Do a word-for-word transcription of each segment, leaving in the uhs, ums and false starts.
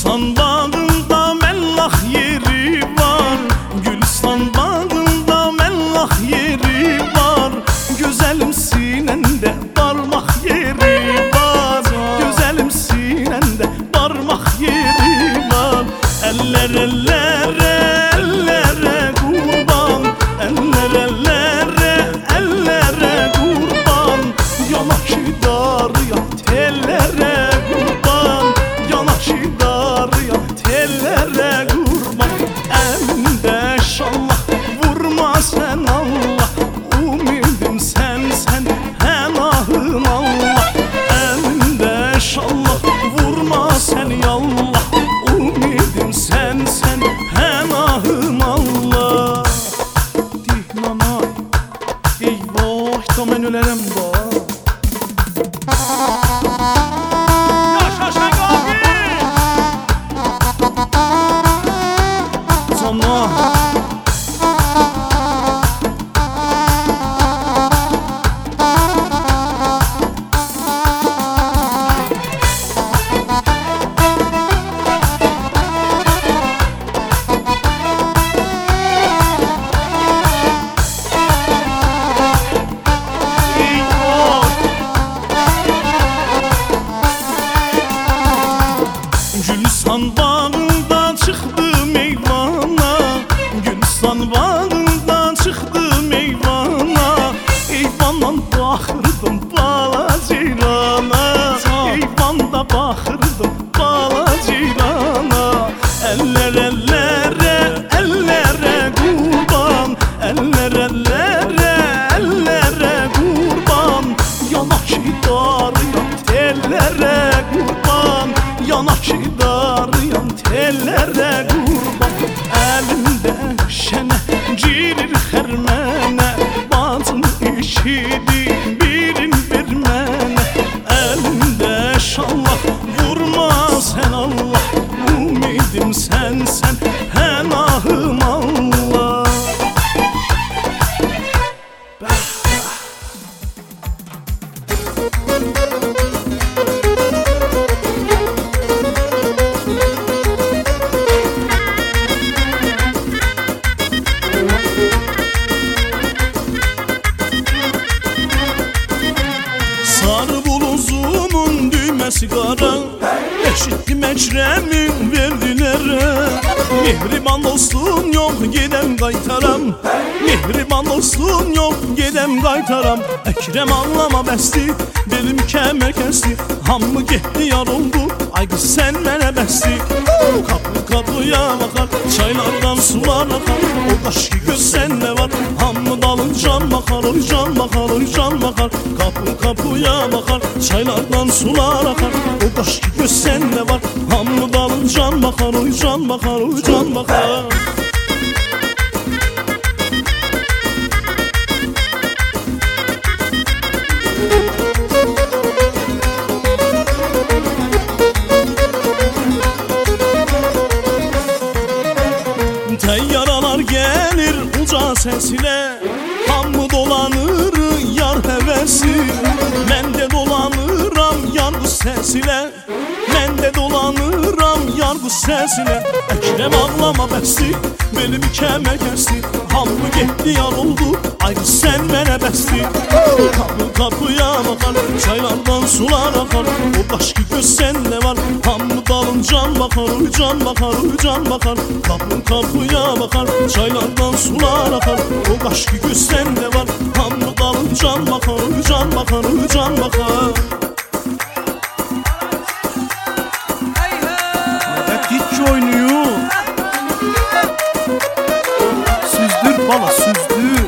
Gülistan bağında mellah yeri var, Gülistan bağında mellah yeri var. Güzelim sinende parmak yeri var, güzelim sinende parmak yeri var. Eller ellere ellere kurban, eller ellere ellere kurban. Yanaşı darıya tellere kurban, yanaşı darıya tellere kurban. Elinde şallah vurma sen Allah, umidim sen sen henahım Allah. Elinde şallah vurma sen yallah, umidim sen sen henahım Allah. Dihnanay eyvah da men ölerim da. Yaşa Şengabi sana. Gülistan bağında çıktım eyvana, Gülistan bağında çıktım eyvana. Eyvandan baxırdım bala cirana, eyvanda baxırdım bala cirana. Eller ellere ellere kurban, eller ellere ellere kurban. Yanaşı darıyan tellere kurban, yanaşı darıyan tellere kurban. Elimde şene cirir hermene, bacın işidi birin bir mene. Elimde şallah vurma sen Allah, umidim sen sen henahım Allah. Sarı buluzumun düğmesi kara, eşittim Ekrem'in verdilere. Mehriban dostum yok gidem qaytaram, mehriban dostum yok gidem qaytaram. Ekrem anlama bəsdi, belim kəmə kəsdi, hamı getdi yar oldu, ay qız sən mənə bəsdi. Kapı kapıya bakar, çaylardan sular akar, o kaşki göz sende var, hamı dalıncan bakar, oy can bakar, oy can bakar. Kapı kapıya bakar, çaylardan sular akar, o kaşki göz sende var, hamı dalıncan bakar, oy can bakar, oy can bakar. Teyyaralar gelir uca sesine, hamı dolanır yar hevesi. Men de dolanıram yar bu sesine, men de dolanıram yar bu sesine. Ekrem ağlama bəsdi, belim kəmə kəsdi, hamı getdi yar oldu, ay qız sən mənə bəsdi. Kapı kapıya bakar, çaylardan sular akar, o başki göz sende var, hamı dalıncan bakar, oy can bakar, oy can bakar. Kapı kapıya bakar, çaylardan sular akar, o başki göz sende var, hamı dalıncan bakar, oy can bakar, oy can bakar. Gitçi oynuyor. Süzdür bala süzdür.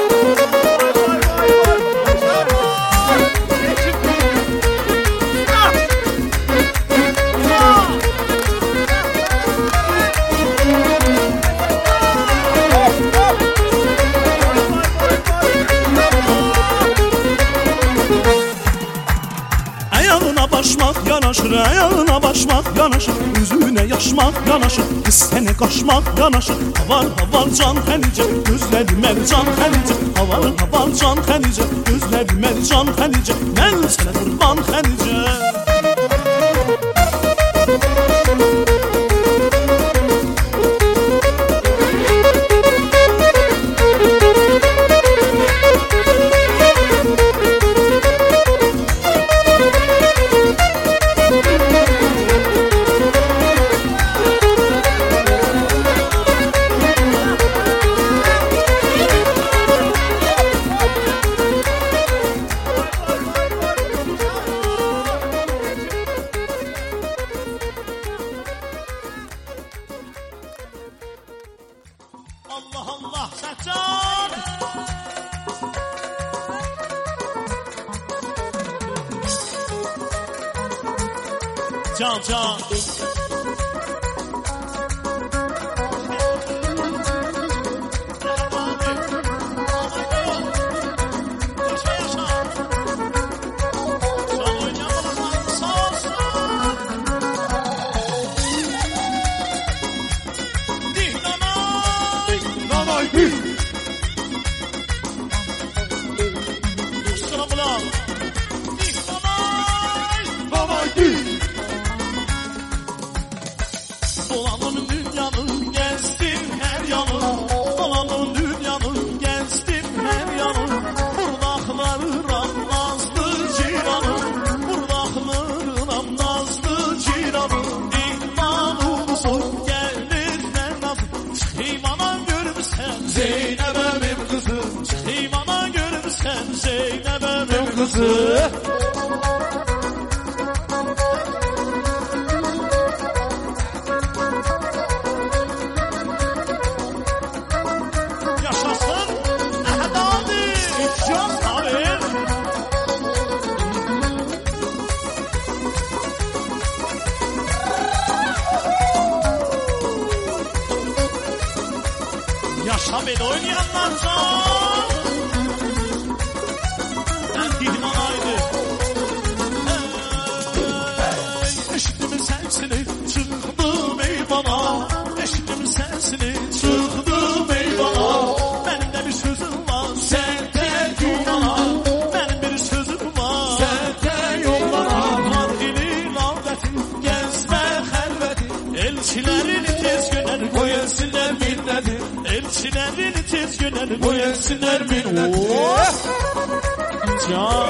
Ayağına başmak yanaşır, ayağına başmak yanaşır, üzüne yaşmak yanaşır, kız seni kaşmak yanaşır. Havar havar can Hanice, gözleri mercan Hanice, havar havar can Hanice, gözleri mercan Hanice, ben sana kurban Hanice. Səhcan Can can yaşasın Əhəd abi İfşan abi yaşa beni oynayanlar can ben Dihmanaydı eşittim sensini çıktım eyvana eşittim sensini çıktım eyvana benim de bir sözüm var sende yok bana benim bir sözüm var sende yok bana Mardin'in avdetin gezme xəlvəti elçilerini tez gönder koyasınlar minneti elçilerini tez gönder koyasınlar minneti can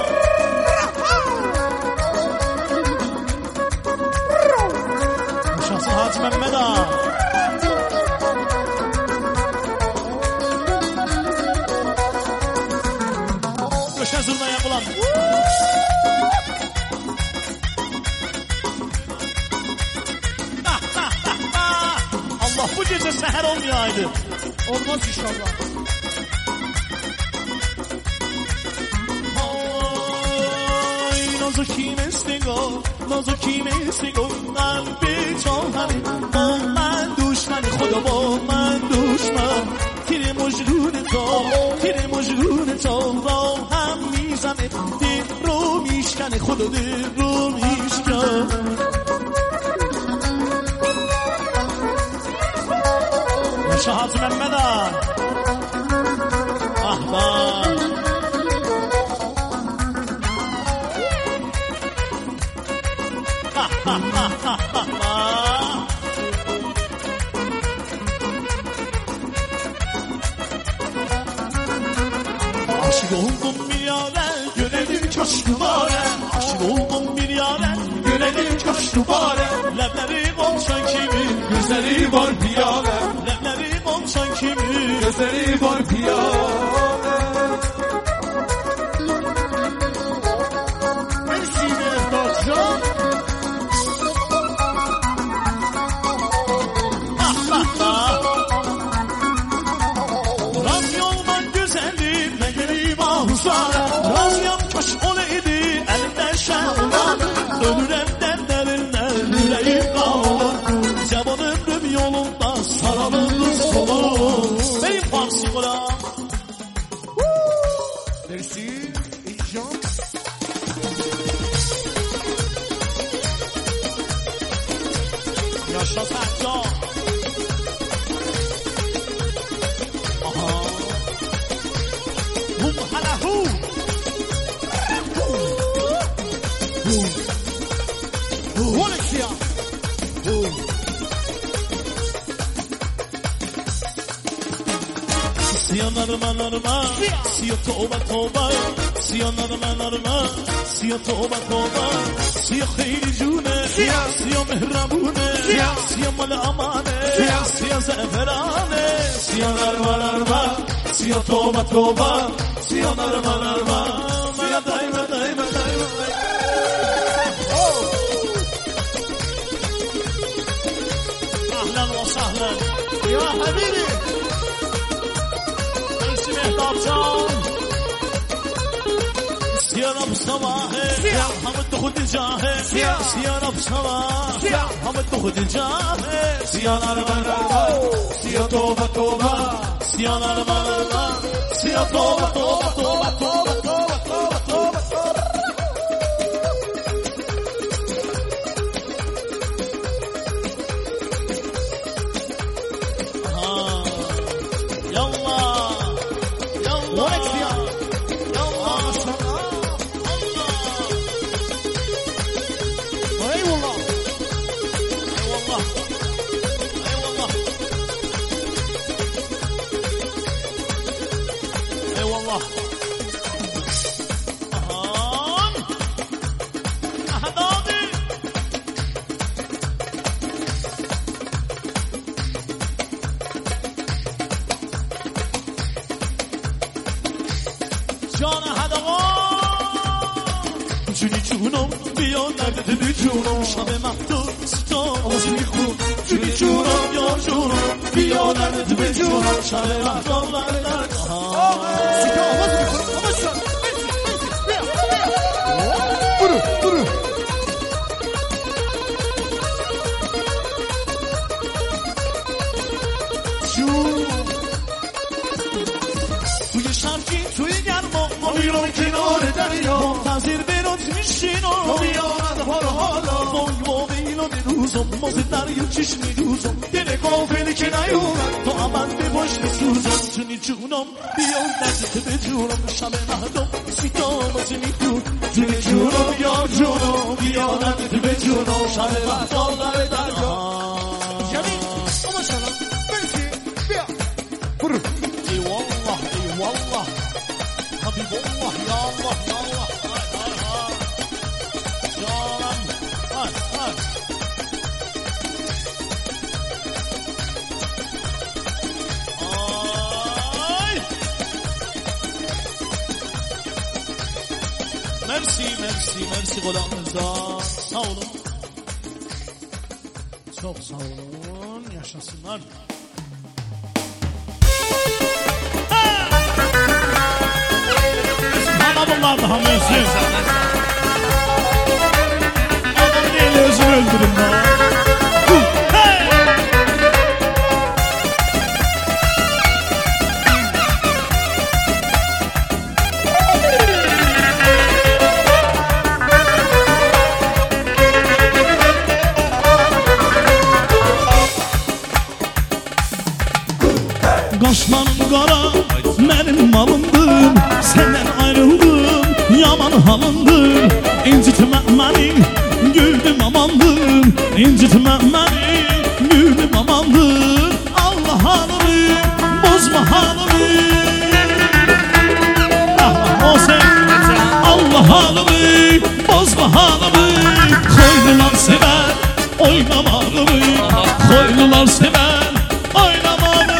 Hacı Mehmet ağa Köşe zurnaya bulan Allah bu gece seher olmayaydı olmaz inşallah Nazukim istigo, nazukim istigo Qalbi çalhani, با من دشمن خدا با من دشمن تیر مجنون تو تیر مجنون تو را هم میزنه دل رو میشکنه خدا دل رو میشکنه شهاد محمد احباب Aşık oldum bir yâre, gönlüm coştu bâre Aşık oldum bir yâre, gönlüm coştu bâre Ləbləri qonçan kimi, gözləri var piyâre Ləbləri qonçan kimi, gözləri var piyâre Mersin'e dağcan Razıyam kaş olaydı elimden şahlan Ölürem derlerinden yüreğim kalır Ceban ömrüm yolunda saralım solum Benim Farsi kola Merci İlcan Yaşa Səhcan Siyah narma narma, siyah toba toba Siyah narma narma, siyah toba toba Siyah kheyli june, siyah mehrabune Siyah mal amane, siyah zeferane Siyah narma narma, siyah toba toba Siyah narma narma, siyah dayma dayma dayma Ahlan ve sahlan Ya habibi مهتاب سيارة بصباحي هم تاخد جاهي سيارة بصباحي هم تاخد جاهي سيارة المرة سيارة توبة توبة سيارة المرة سيارة توبة توبة توبة توبة توبة توبة توبة Mersi, mersi, mersi kulağınıza. Sağ olun. Çok sağ olun. Yaşasınlar. Bana bunlar daha mersi. Adam değil, özür öldürün lan. Kaşların kara benim malımdır, senden ayrıldım yaman halındır. İncitme beni güldüm amandır, incitme beni güldüm amandır. Allah halımı bozma halımı, ah o sen Allah halımı bozma halımı. Koylular sever oynamağımı, koylular sever oynamağımı.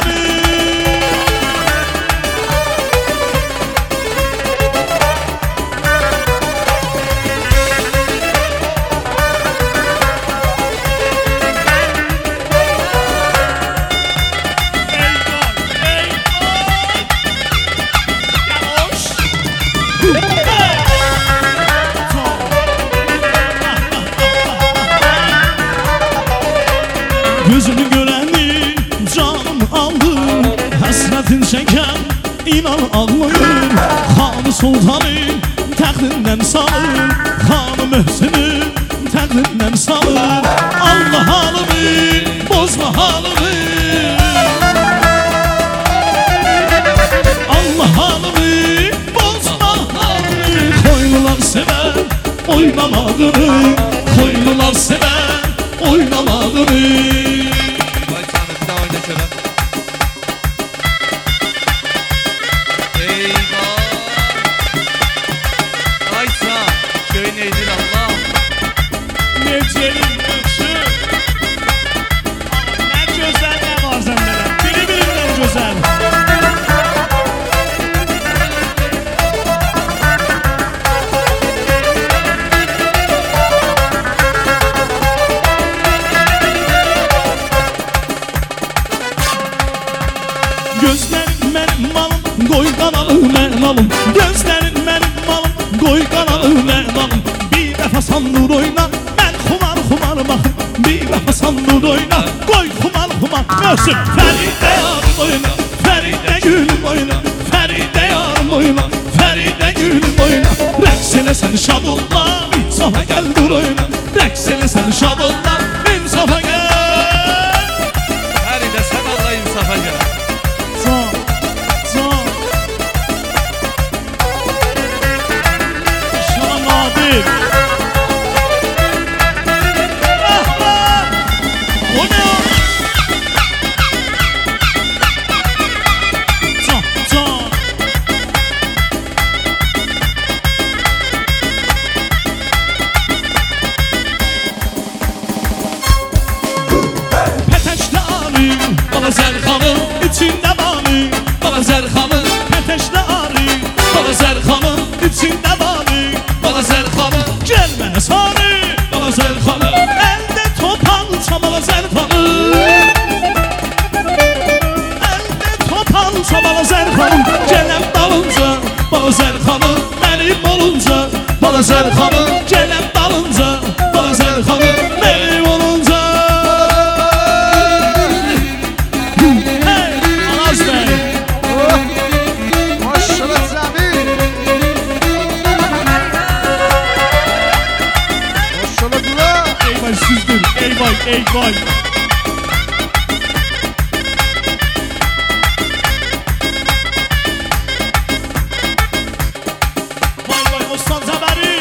Gözünü göreni canım aldı, hasretin çeken inan ağlayır. Hanı sultanı taxtinden salır, hanı mühsünü taxtinden salır. Allah halımı bozma halımı, Allah halımı bozma halımı. Koylular sever oynamadığını, koylular sever oynamadığını. Gözlerim benim malım, koy alım, gözlerin benim malım. Koy kanalı meydanım, bir defa sandır oyna. Ben kumar kumar bakım, bir defa sandır oyna. Koy kumar kumar görsün. Feride yarım oyna, Feride gülüm oyna. Feride yarım oyna, Feride gülüm oyna. Reks ele sen şadollah, insafa gel dur oyna. Reks ele sen şadollah, insafa gel. Feride sen Allah insafa gel. Sağ, sağ. Şahan Nadir. Ah ah. O ne o? Sağ, sağ. Peteşli Ali, bana Zerkan'ın içinde bani. Bana Zerkan'ın peteşli Ali, bana Zerkan'ın içinde bani. Bana Zerkan'ın gelmene sani. Bana Zerkan'ın elde topansa bana Zerkan'ın. Elde topansa bana Zerkan'ın. Gelem dalınca bana Zerkan'ın. Benim olunca bana Zerkan'ın. Gelem dalınca bana Zerkan'ın. Benim olunca. Hey Anas Bey. Maşallah Zami. Maşallah Dula. Ey vay süzdür, ey vay, ey vay. Vay vay Osman Zabari.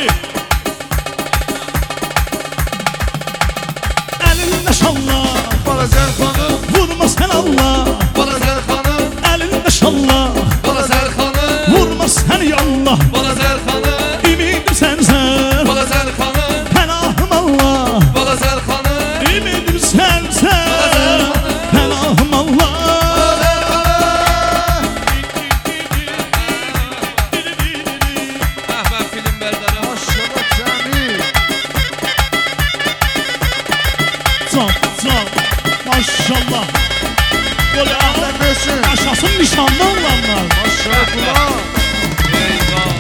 Elinde şallah, Bana Zerkan'ı, vurma sen Allah. bana Zerkan'ı, Elinde şallah, bana Zerkan'ı, vurma sen ya Allah. bana Zerkan'ı, Ümidim sensen, bana Zerkan'ı, penahım Allah. bana Zerkan'ı, Ümidim sensen, penahım Allah. Ah ben film berdarı. Maşallah Zami. Sağ, sağ, maşallah. Böyle ağlar. Nesin? Yaşasın nişanlı olanlar. Maşallah Dula. Eyvah.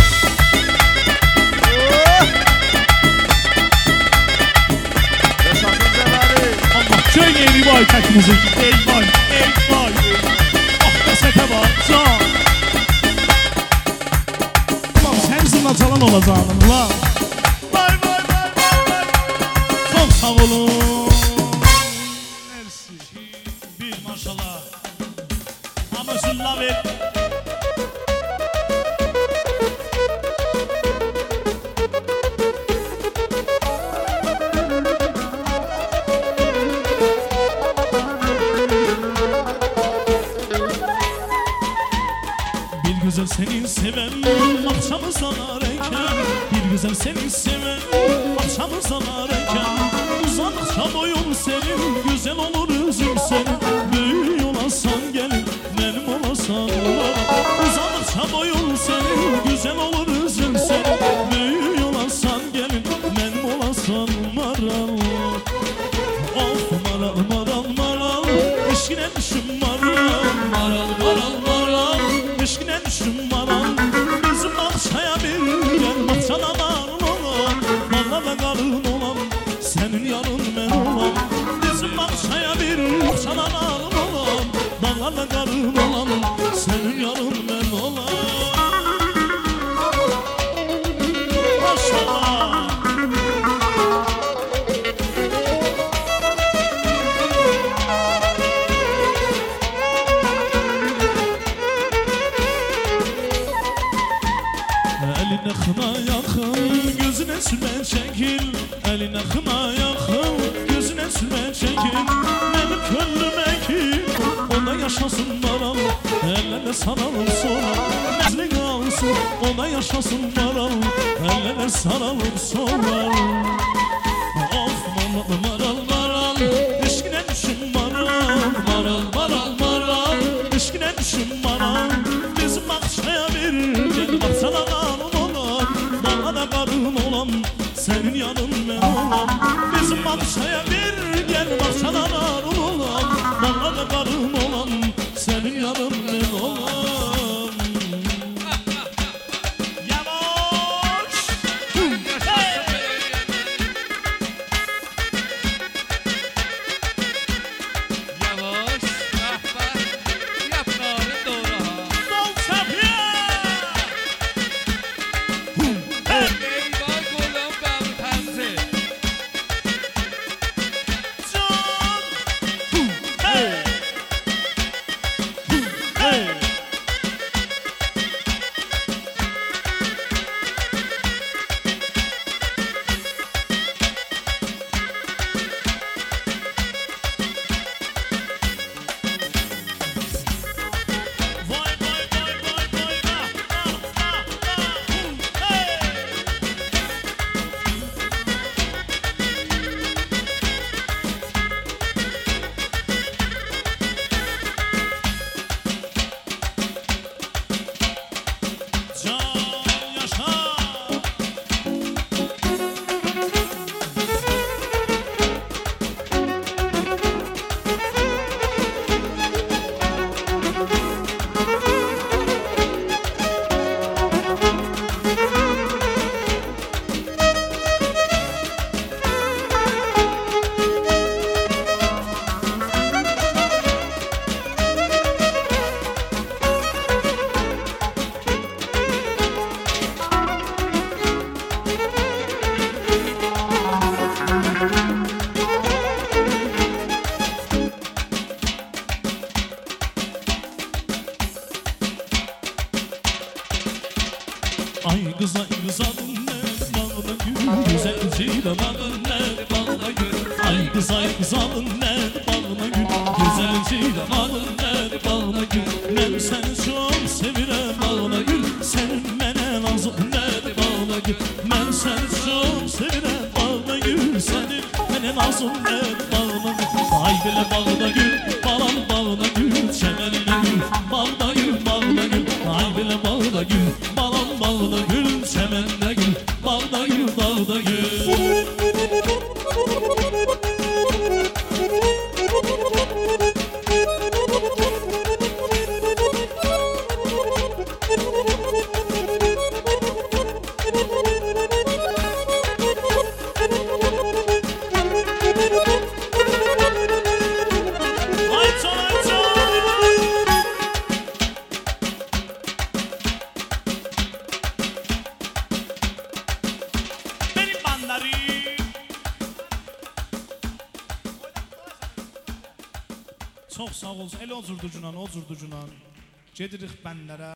Yaşasın Zebari. Allah söyleyin rivayet etinizi. Ey vay, ey vay. Ah be sete bak, sağ. Ulan sen zırna çalan olacaksın ulan. Vay vay vay vay vay. Çok sağ olun. Mersi. Bir maşallah. Ama zırna ver. Bir güzel seni seven akşamı sanarken. Bir güzel seni seven akşamı sanarken. Uzandıkça boyun senin güzel olur yüzün senin. Büyü olasan gelin benim olasan olamam. Uzandıkça boyun senin güzel olur yüzün senin. Büyü olasan gelin benim olasan maral. Of maral maral maral, eşkine düşüm maral. Maral maral maral, eşkine düşüm maral. Bizim bahçaya bir gel, bahçada varın olan. Mallarla karın olan, senin yarın ben olan. Bizim bahçaya bir, bahçada varın olan. Mallarla karın olan, senin yarın ben olan. Maşallah. Eline kına yakın, gözüne sürme çekil. Eline kına yakın, gözüne sürme çekil. Benim gönlüme ki, ona yaşasın maral. Ellere saralım sonra, nezle kalsın. Ona yaşasın maral, ellere saralım sonra. Of maral maral maral, eşkine düşün maral. Maral maral maral, eşkine düşün maral. Bizim akşaya bir gel baksana kanun olan. Bana da karın olan, senin yanın ben olan. Bizim akşaya bir gel baksana kanun olan. Bana da karın olan, senin yanın ben olan. kızay kızalım ne bağda gül güzel çiğdem ne bağda gül ay kızay kızalım ne bağda gül güzel çiğdem ne bağda gül ben seni çok sevirem bağda gül senin mene lazım ne bağda gül ben seni çok sevirem bağda gül senin mene lazım ne bağda gül ay bile bağda gül balam bağda gül çemenine gül bağda gül bağda gül ay bile bağda gül balam bağda gül çemenine gül bağda gül bağda gül. Çok sağ olsun. El ozurdu cunan, ozurdu cunan. Gedirik benlere.